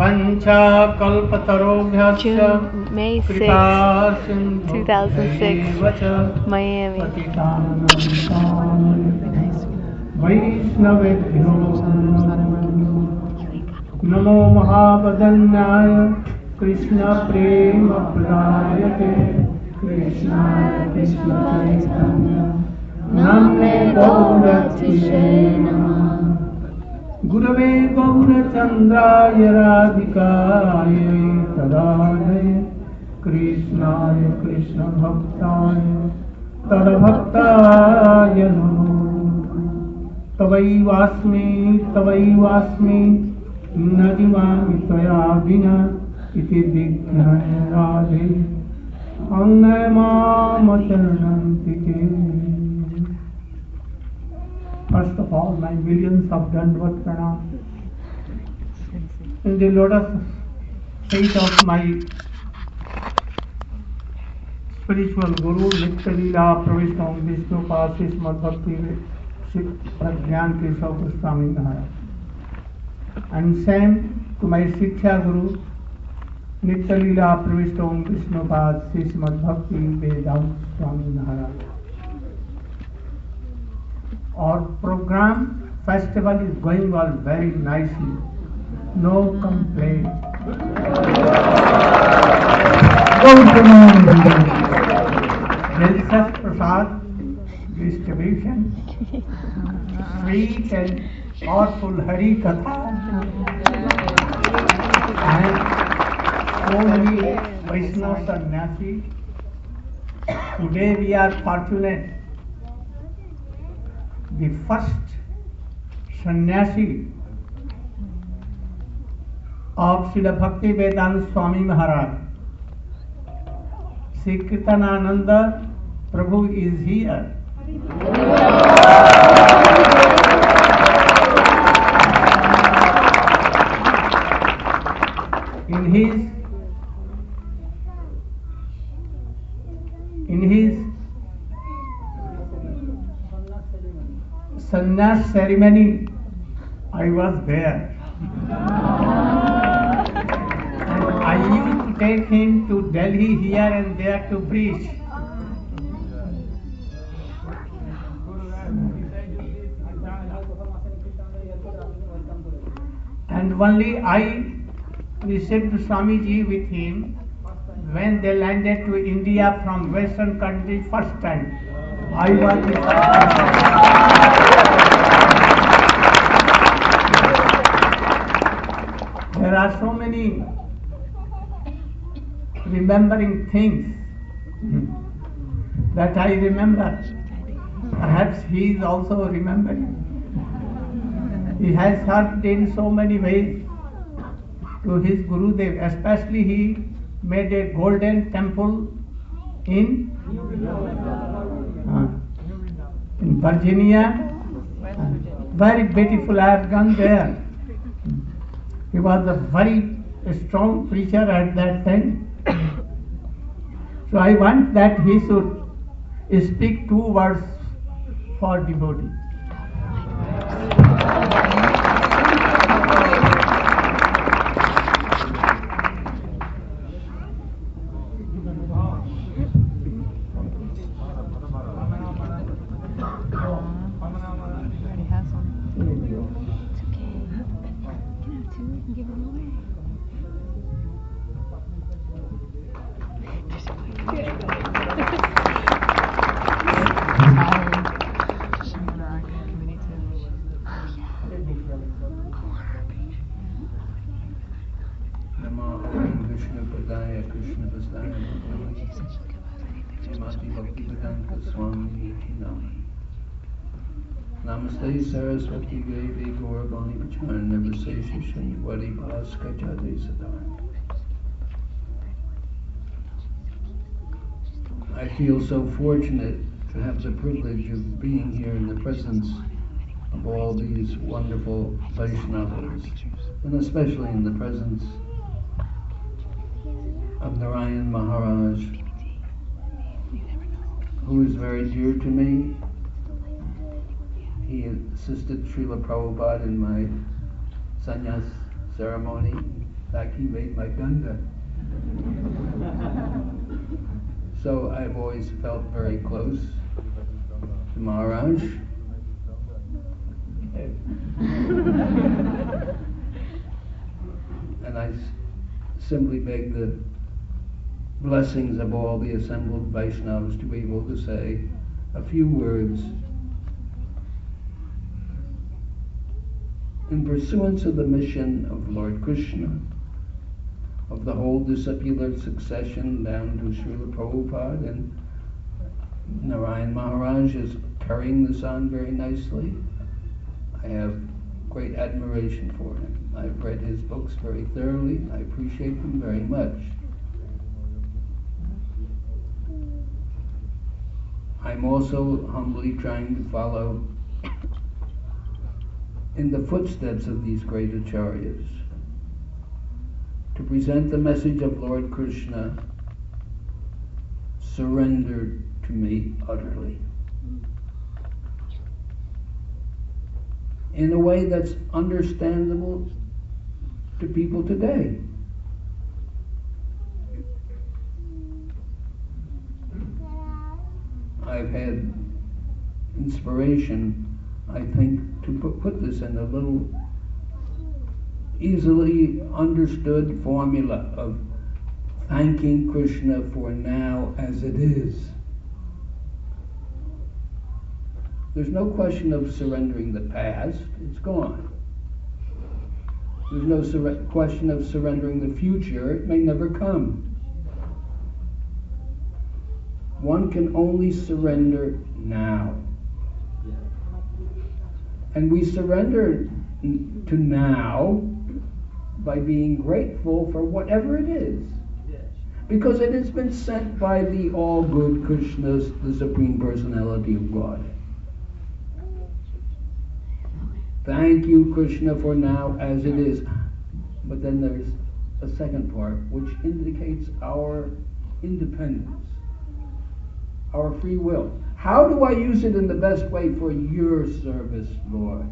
वंशाकल्पतरुभ्यश्च May 6, कृपासिन्धुभ्यैव 2006, च Miami. वैष्णवेभ्यो नमो महावदन्याय कृष्णप्रेमप्रदायते कृष्णाय कृष्णचैतन्य नाम्ने गौरतिशे नमः गुरवे गौरचन्द्राय राधिकाय तदालय कृष्णाय कृष्णभक्ताय तद्भक्ताय नमो तवैवास्मि न जीवामि त्वया विना इति विज्ञाय राधे अन्य मामचरणन्ति के. First of all, my millions of Dandvat Pranam in the lotus feet of my spiritual Guru, Nitya Pravishna Vishnu Pasis Madhvakti Pragyan Keshav Goswami Maharaj. And same to my Siksha Guru, Nitya Pravishna Vishnu Pasis Madhvakti Vedant Swami Maharaj. Our program festival is going on very nicely. No complaint. Delicious prasad distribution, sweet and powerful Hari Katha, and so many Vaishnava Sannyasi. Today we are fortunate. The first sannyasi of Srila Bhakti Vedanta Swami Maharaj, Sri Kirtanananda Prabhu is here. In his sannyas ceremony, I was there. And I used to take him to Delhi here and there to preach. And only I received Swamiji with him when they landed to India from Western country first time. I was the There are so many remembering things that I remember. Perhaps he is also remembering. He has served in so many ways to his Gurudev. Especially he made a golden temple in Virginia. Very beautiful. I have gone there. He was a very strong preacher at that time. So I want that he should speak 2 words for devotees. Namaste Saraswati Devi Gauravani Pachan Navasesha Shanyavadi Bhaska Jade Sadan. I feel so fortunate to have the privilege of being here in the presence of all these wonderful Vaishnavas, and especially in the presence of Narayan Maharaj, who is very dear to me. He assisted Srila Prabhupada in my sannyas ceremony like he made my Ganga. So I've always felt very close to Maharaj. And I simply beg the blessings of all the assembled Vaishnavas to be able to say a few words in pursuance of the mission of Lord Krishna, of the whole discipular succession down to Srila Prabhupada, and Narayan Maharaj is carrying this on very nicely. I have great admiration for him. I've read his books very thoroughly. I appreciate them very much. I'm also humbly trying to follow in the footsteps of these great acharyas, to present the message of Lord Krishna surrendered to me utterly, in a way that's understandable to people today. I've had inspiration, I think, to put this in a little easily understood formula of thanking Krishna for now as it is. There's no question of surrendering the past, it's gone. There's no question of surrendering the future, it may never come. One can only surrender now. And we surrender to now by being grateful for whatever it is. Because it has been sent by the all-good Krishna, the Supreme Personality of God. Thank you, Krishna, for now as it is. But then there's a second part, which indicates our independence, our free will. How do I use it in the best way for your service, Lord?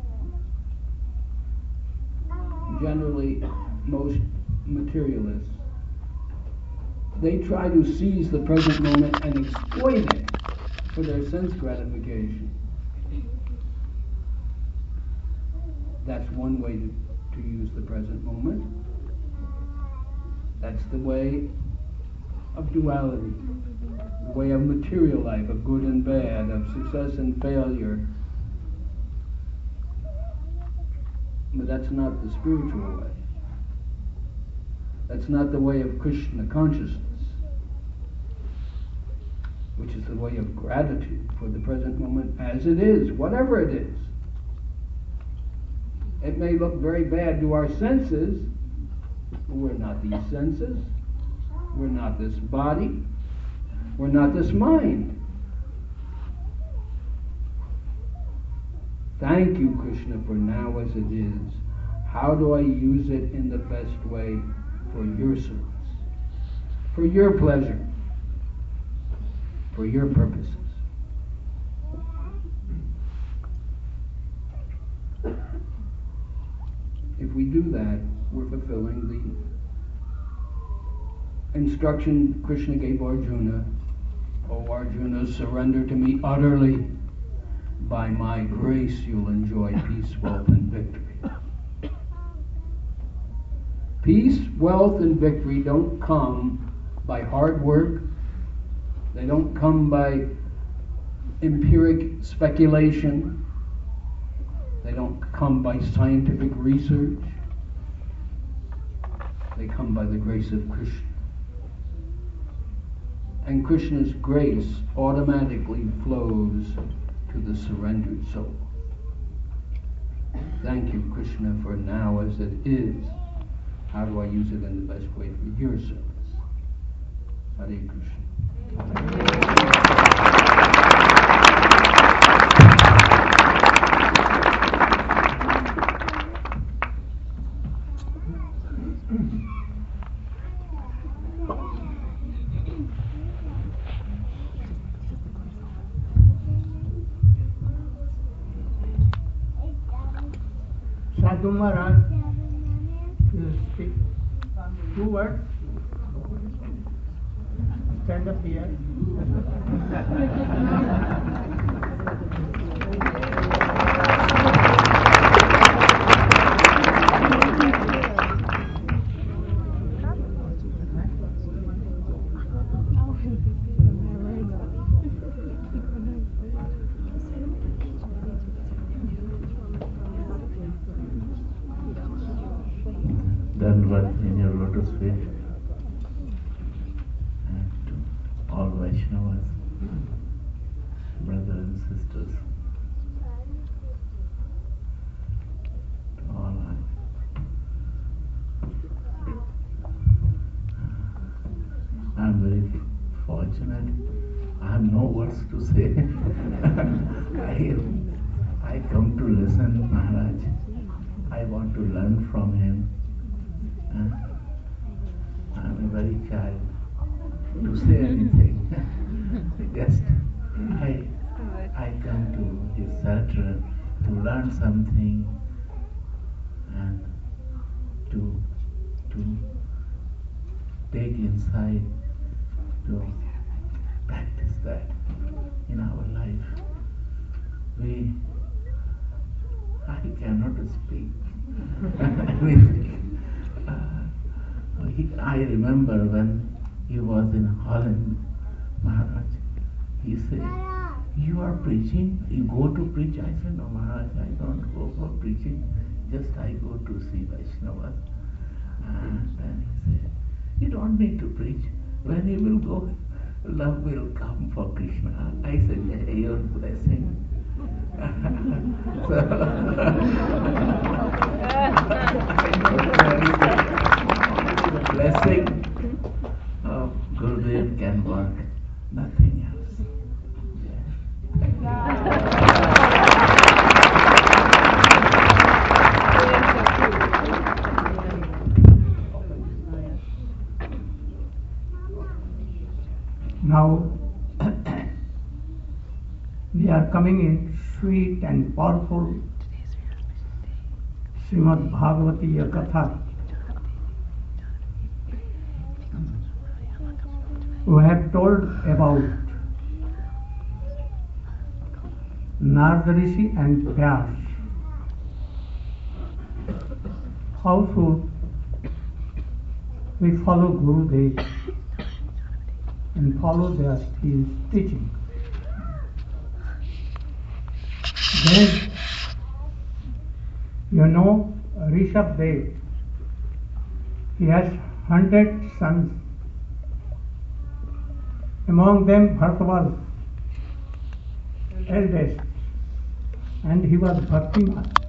Generally, most materialists, they try to seize the present moment and exploit it for their sense gratification. That's one way to use the present moment. That's the way of duality, the way of material life, of good and bad, of success and failure. But that's not the spiritual way. That's not the way of Krishna consciousness, which is the way of gratitude for the present moment as it is, whatever it is. It may look very bad to our senses, but we're not these senses. We're not this body. We're not this mind. Thank you, Krishna, for now as it is. How do I use it in the best way for your service, for your pleasure, for your purposes? If we do that, we're fulfilling the instruction Krishna gave Arjuna. O Arjuna, surrender to me utterly. By my grace you'll enjoy peace, wealth, and victory. Peace, wealth, and victory don't come by hard work. They don't come by empiric speculation. They don't come by scientific research. They come by the grace of Krishna. And Krishna's grace automatically flows to the surrendered soul. Thank you, Krishna, for now as it is. How do I use it in the best way for your service? Hare Krishna. Sadhu Maharaj, You speak 2 words. Stand up here. Dandavat in your lotus feet, and to all Vaishnavas, brothers and sisters, to all I'm very fortunate. I have no words to say. I come to listen, Maharaj. I want to learn from him. I'm a very child to say anything. Just I come to his center to learn something and to take insight, to practice that in our life. I cannot speak. I remember when he was in Holland, Maharaj, he said, "You are preaching? You go to preach?" I said, "No, Maharaj, I don't go for preaching. Just I go to see Vaishnavas." And then he said, "You don't need to preach. When you will go, love will come for Krishna." I said, "Hey, your blessing." The blessing of Gurudev can work, nothing else. Now we are coming in sweet and powerful Srimad Bhagavatiya Katha. We have told about Narada Rishi and Vyas. How should we follow Gurudev and follow his teaching? Then, Rishabh Dev, he has 100 sons. Among them, Bharat was eldest, and he was Bhaktiman.